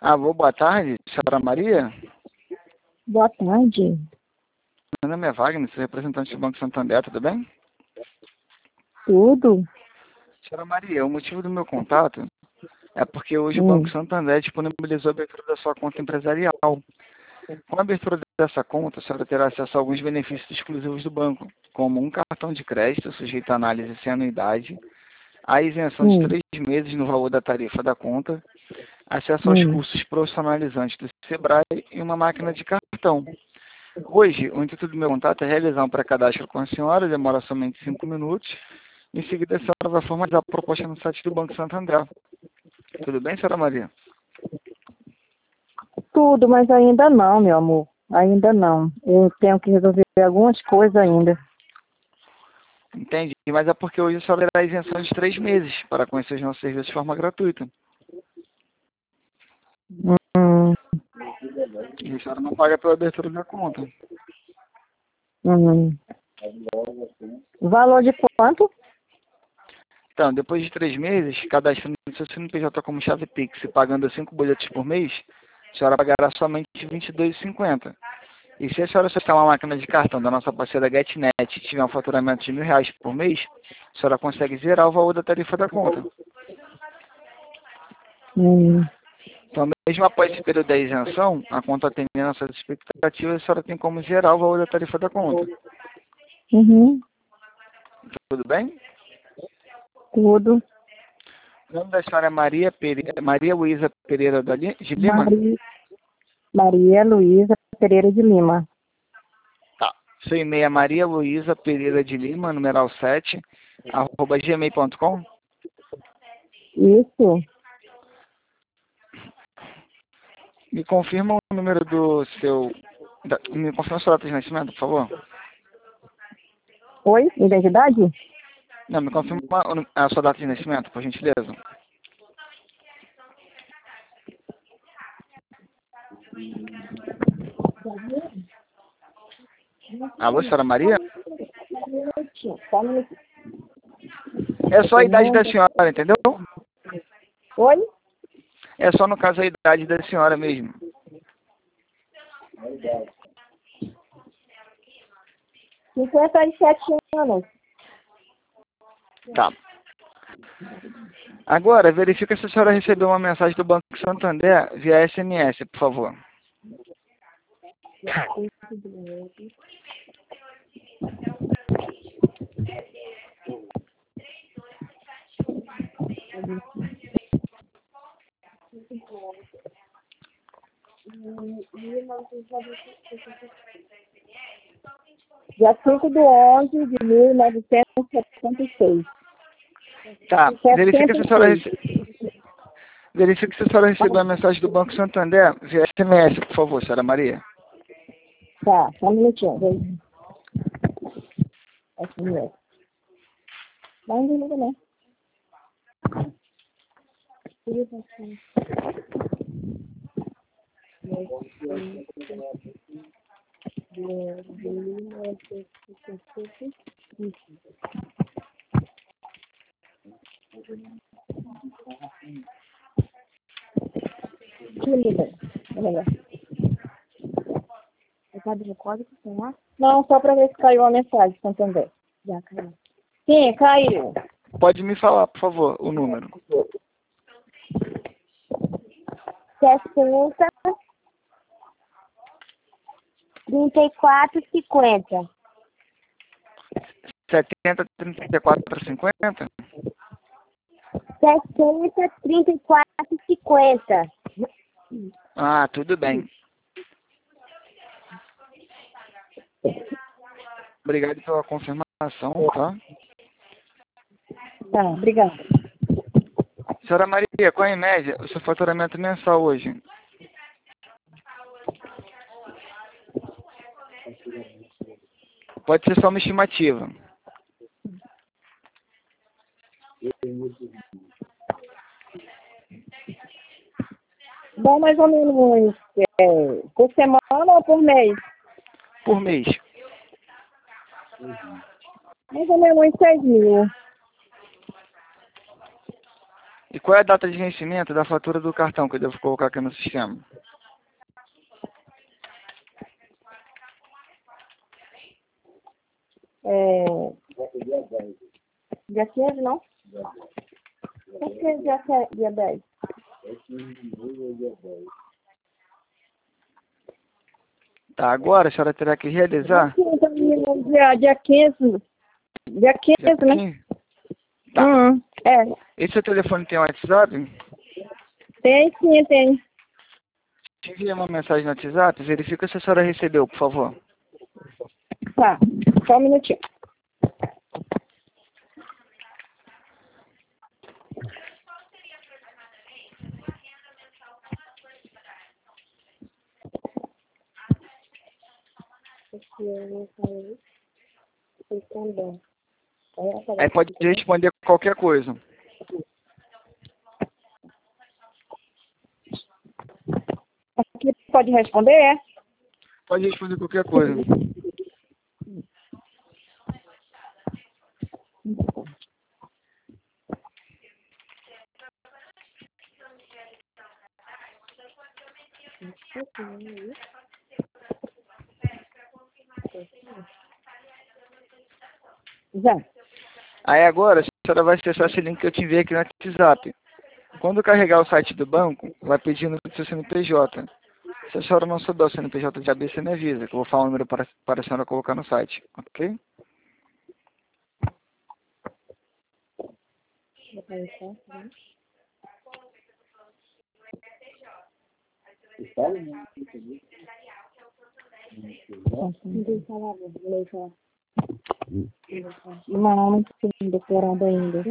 Alô, boa tarde, senhora Maria. Boa tarde. Meu nome é Wagner, sou representante do Banco Santander, tudo bem? Tudo? Senhora Maria, o motivo do meu contato é porque hoje o Banco Santander disponibilizou a abertura da sua conta empresarial. Com a abertura dessa conta, a senhora terá acesso a alguns benefícios exclusivos do banco, como um cartão de crédito sujeito a análise sem anuidade, a isenção de 3 meses no valor da tarifa da conta, acesso aos cursos profissionalizantes do Sebrae e uma máquina de cartão. Hoje, o intuito do meu contato é realizar um pré-cadastro com a senhora, demora somente 5 minutos. Em seguida, a senhora vai formalizar a proposta no site do Banco Santander. Tudo bem, senhora Maria? Tudo, mas ainda não, meu amor. Ainda não. Eu tenho que resolver algumas coisas ainda. Entendi, mas é porque hoje a senhora terá isenção de 3 meses para conhecer os nossos serviços de forma gratuita. Hum, E a senhora não paga pela abertura da conta. hum. Valor de quanto? Então, depois de 3 meses, cadastrando o seu CNPJ como chave Pix e pagando 5 boletos por mês, a senhora pagará somente R$ 22,50. E se a senhora solicitar uma máquina de cartão da nossa parceira GetNet e tiver um faturamento de R$ 1.000 por mês, a senhora consegue zerar o valor da tarifa da conta. Então, mesmo após esse período da isenção, a conta atendendo às suas expectativas, a senhora tem como zerar o valor da tarifa da conta. Uhum. Tudo bem? Tudo. O nome da senhora é Maria Luísa Pereira de Lima? Maria Luísa Pereira de Lima. Tá. Seu e-mail é Maria Luísa Pereira de Lima, numeral 7, @gmail.com? Isso. Me confirma o número do seu... Me confirma a sua data de nascimento, por favor. Oi? Identidade? Não, me confirma a sua data de nascimento, por gentileza. Alô, senhora Maria? É só a idade da senhora, entendeu? Oi? É só, no caso, a idade da senhora mesmo. 57 anos. Tá. Agora, verifica se a senhora recebeu uma mensagem do Banco Santander via SMS, por favor. Dia 5/11 de 1976. Tá. Verifica se a senhora recebeu a mensagem do Banco Santander via SMS, por favor, senhora Maria. Tá, só um minutinho. SMS. Não desliga, né? Não, só para ver se caiu a mensagem, Santander. Já caiu. Sim, caiu. Pode me falar, por favor, o número. 60 34,50. 70 34 50? 60 34,50. Ah, tudo bem. Obrigado pela confirmação, tá? Tá, obrigada. Senhora Maria, qual é, em média, o seu faturamento mensal hoje? Pode ser só uma estimativa. Bom, mais ou menos por semana ou por mês? Por mês. Mais ou menos uns 6 mil. E qual é a data de vencimento da fatura do cartão que eu devo colocar aqui no sistema? Dia 15, não? Por que dia 10? Tá, agora a senhora terá que realizar... Dia 15. Dia 15, né? 15? Tá. É. Esse seu telefone tem WhatsApp? Tem sim, tem. Te enviei uma mensagem no WhatsApp, verifica se a senhora recebeu, por favor. Tá, só um minutinho. Aí pode responder qualquer coisa. Aqui pode responder, é? Pode responder qualquer coisa. Já. Aí agora a senhora vai acessar esse link que eu te enviei aqui no WhatsApp. Quando carregar o site do banco, vai pedindo o seu CNPJ. Se a senhora não souber o CNPJ de cabeça, você me avisa, que eu vou falar o número para a senhora colocar no site, ok? Não, não tinha declarado ainda.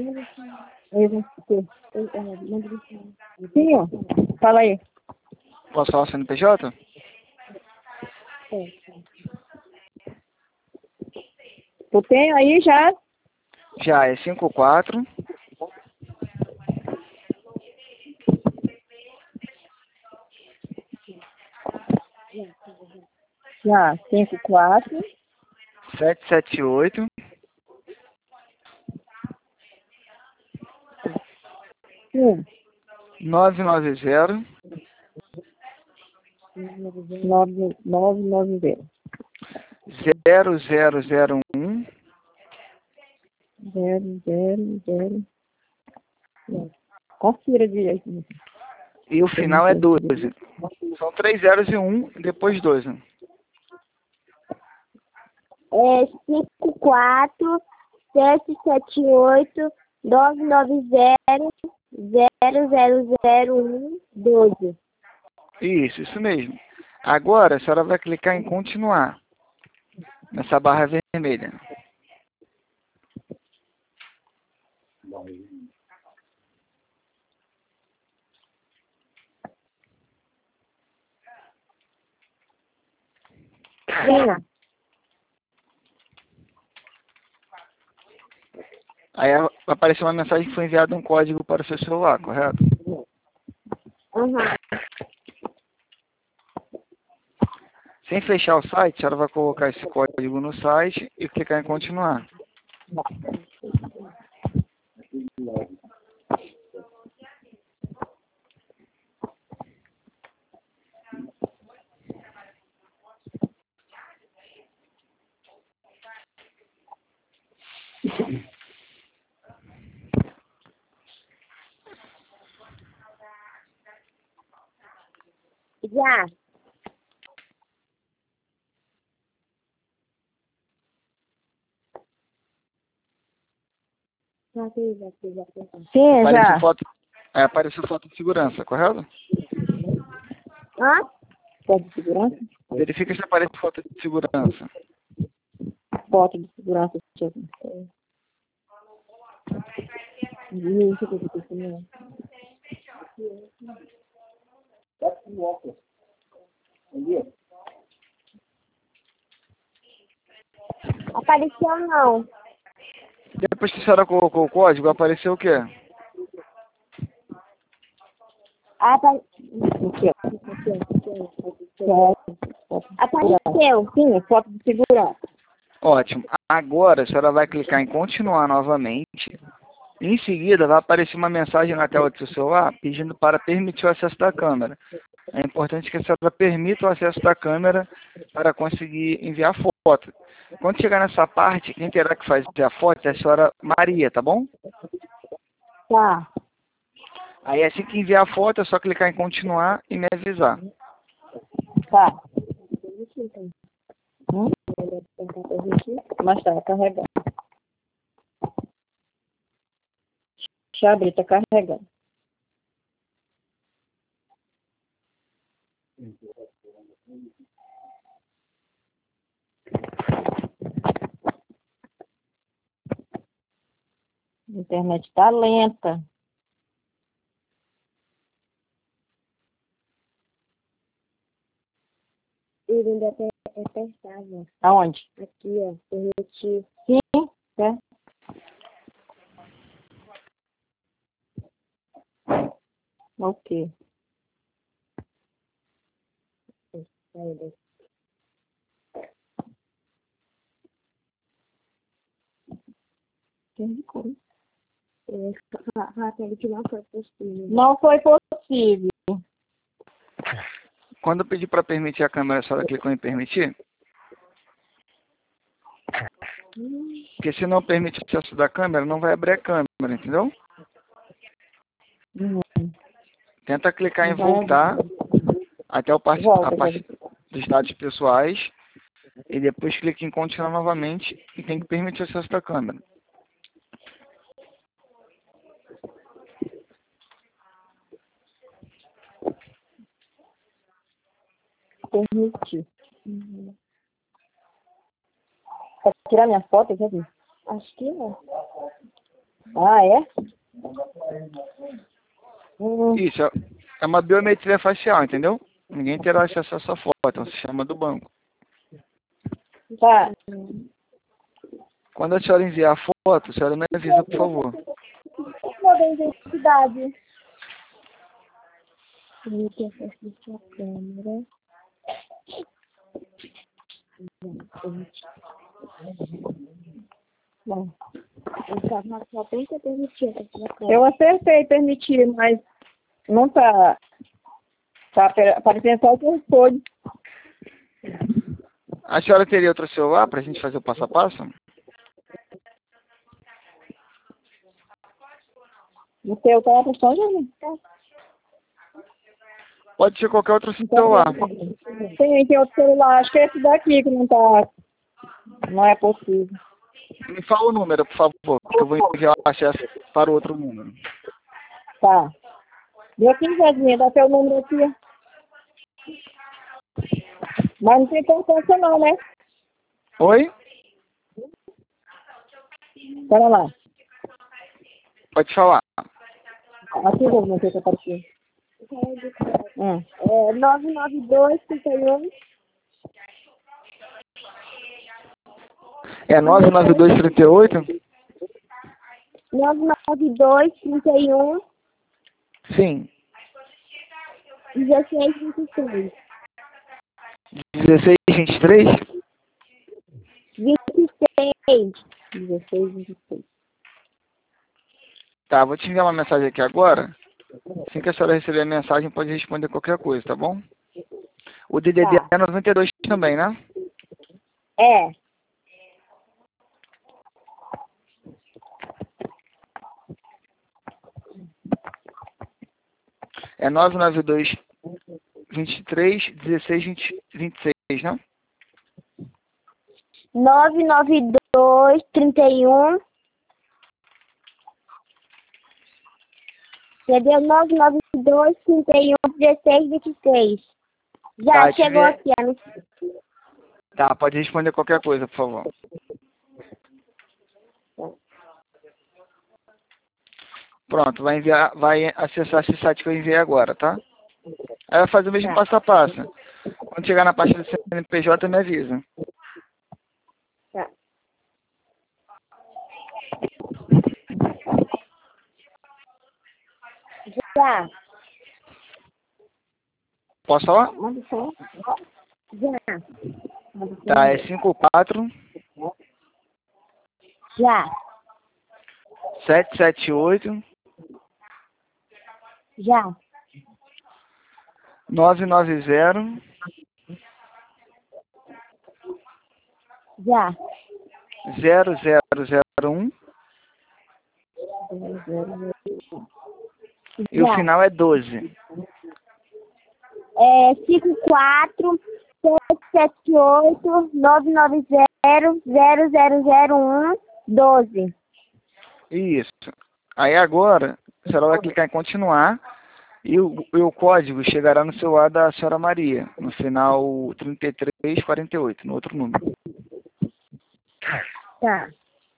Sim, ó. Fala aí. Posso falar o CNPJ? Tu tem aí já? Já é 54 Já, 54. 778 Sim. 990 990. 0001 00. Confira direito. e o final é 12. São 3 zeros e 1 e depois 12. É 54-778-990-0001-12. Isso mesmo. Agora a senhora vai clicar em continuar, nessa barra vermelha. Venha. Aí vai aparecer uma mensagem que foi enviado um código para o seu celular, correto? Sem fechar o site, a senhora vai colocar esse código no site e clicar em continuar. Já. Sim, já. Apareceu foto de segurança, correto? Hã? Foto de segurança? Verifica se aparece foto de segurança. Foto de segurança. Isso que eu tô pensando. Apareceu não. Depois que a senhora colocou o código, apareceu o quê? Apareceu, sim, foto de segurança. Ótimo. Agora a senhora vai clicar em continuar novamente Em seguida, vai aparecer uma mensagem na tela do seu celular pedindo para permitir o acesso da câmera. É importante que a senhora permita o acesso da câmera para conseguir enviar foto. Quando chegar nessa parte, quem terá que fazer a foto é a senhora Maria, tá bom? Tá. Aí assim que enviar a foto, é só clicar em continuar e me avisar. Tá. Mas tá carregando. Deixa eu abrir, tá carregando. A internet tá lenta. Ele ainda apertava. Aonde? Aqui, ó. Permitir. Sim, é. Ok. Não foi possível. Quando eu pedir para permitir a câmera, a senhora clicou em permitir? Porque se não permitir o acesso da câmera, não vai abrir a câmera, entendeu? Tenta clicar em voltar até a parte dos dados pessoais e depois clica em continuar novamente e tem que permitir o acesso da câmera. Permitir. Quer tirar minha foto? Quer ver? Acho que é. Ah, é? Isso, é uma biometria facial, entendeu? Ninguém terá acesso a sua foto, é um sistema do banco. Tá. Quando a senhora enviar a foto, a senhora me avisa, por favor. Qual da identidade? Permitir acesso à câmera. Bom. Eu acertei permitir, mas não tá. Tá aparecendo só o code. A senhora teria outro celular para a gente fazer o passo a passo? O teu tá funcionando? Pode ser qualquer outro celular. Tem outro celular. Acho que é esse daqui que não tá. Não é possível. Me fala o número, por favor, que eu vou enviar o acesso para o outro número. Tá. Deu 15, dá teu número aqui. Mas não tem importância não, né? Oi? Pera lá. Pode falar. Aqui eu não sei o que apareceu. É 99231. É 99238? 99231 Sim. 1626. 1623? 26. 16, 26. Tá, vou te enviar uma mensagem aqui agora. Assim que a senhora receber a mensagem, pode responder qualquer coisa, tá bom? O DDD é 92 também, né? É. É 992 23 16 26, né? 992 31. Entendeu? 992 31 16 26. Já Tá, chegou aqui. Tá, pode responder qualquer coisa, por favor. Pronto, vai acessar esse site que eu enviei agora, tá? Aí vai fazer o mesmo passo a passo. Quando chegar na parte do CNPJ, me avisa. Tá. Já. Posso falar? Manda só. Já. Tá, é 54 Já. 778 Já. 990 Já. 0001 e o Já. final é 12. 54-778-990-0001-12. Isso. Aí agora, a senhora vai clicar em continuar e o código chegará no celular da senhora Maria, no final 3348, no outro número. Tá.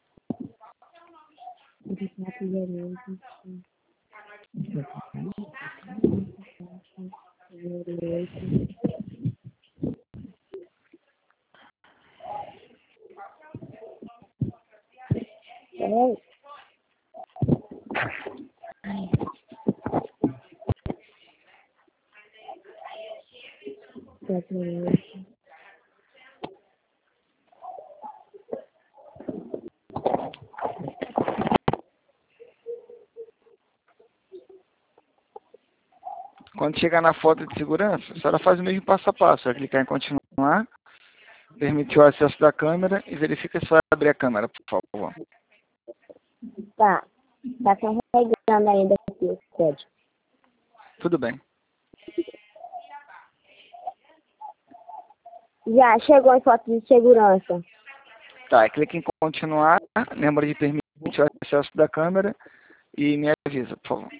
Peraí. Quando chegar na foto de segurança, a senhora faz o mesmo passo a passo. Vai clicar em continuar, permitir o acesso da câmera e verifica se vai abrir a câmera, por favor. Tá. Tá carregando ainda aqui o código. Tudo bem. Já chegou em foto de segurança. Tá, clique em continuar, lembra de permitir o acesso da câmera e me avisa, por favor.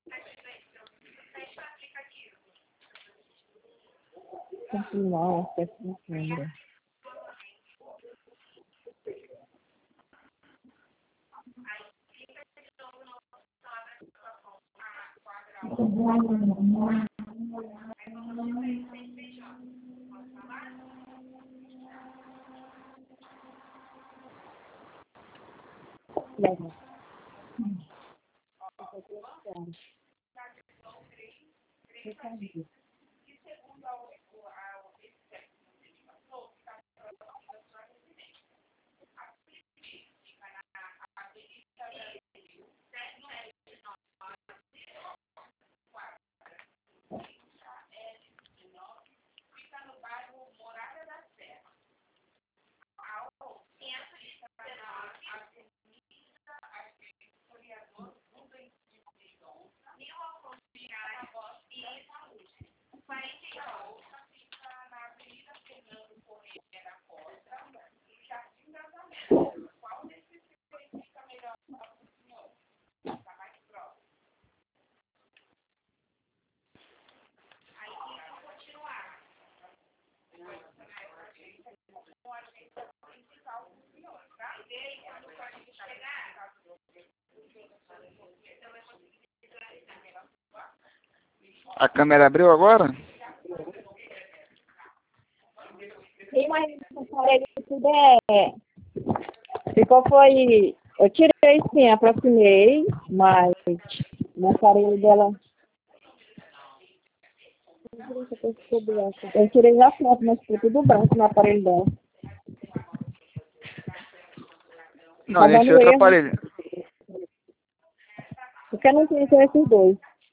Continuar, acesso da câmera. A câmera abriu agora? Sim, mas tudo ficou foi... Eu tirei sim, aproximei, mas no aparelho dela... Eu tirei já foto, mas ficou tudo branco no aparelho dela. Não, Tá nesse dando outro erro, aparelho. porque não tem esses dois.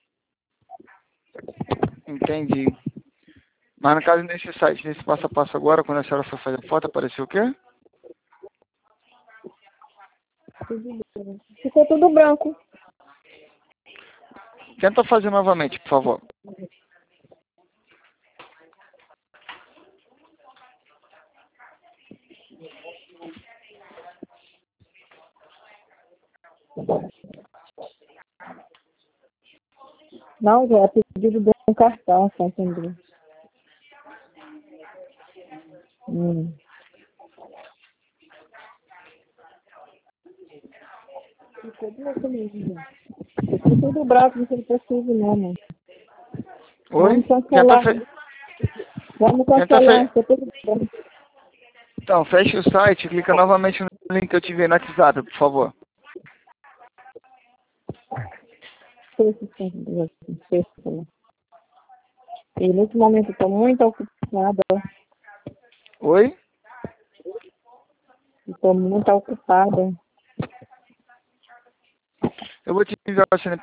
Entendi. Mas no caso, nesse site, nesse passo a passo agora, quando a senhora foi fazer a foto, apareceu o quê? Ficou tudo branco. Tenta fazer novamente, por favor. Não, já é pedido de um cartão, tá entendendo? Ficou tudo mesmo. Ficou tudo branco, não tem preciso não, mano. Oi? Vamos cancelar. Vamos cancelar, ficou tudo branco. Então, feche o site e clica novamente no link que eu te enviei no WhatsApp, por favor. E nesse momento eu estou muito ocupada. Oi? Estou muito ocupada. Eu vou te enviar o CNPJ